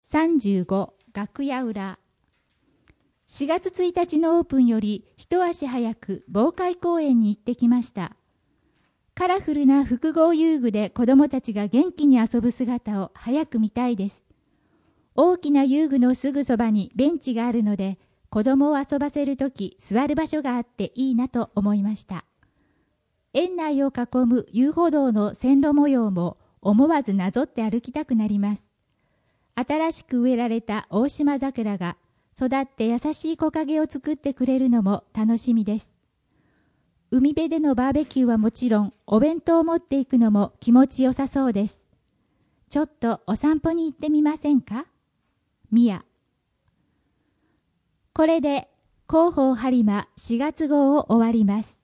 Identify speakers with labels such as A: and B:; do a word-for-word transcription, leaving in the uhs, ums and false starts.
A: さんじゅうご楽屋裏。しがつついたちのオープンより一足早く防海公園に行ってきました。カラフルな複合遊具で子どもたちが元気に遊ぶ姿を早く見たいです。大きな遊具のすぐそばにベンチがあるので、子どもを遊ばせるとき座る場所があっていいなと思いました。園内を囲む遊歩道の線路模様も思わずなぞって歩きたくなります。新しく植えられた大島桜が育って優しい木陰を作ってくれるのも楽しみです。海辺でのバーベキューはもちろん、お弁当を持っていくのも気持ちよさそうです。ちょっとお散歩に行ってみませんか？ミヤ。これで広報播磨しがつ号を終わります。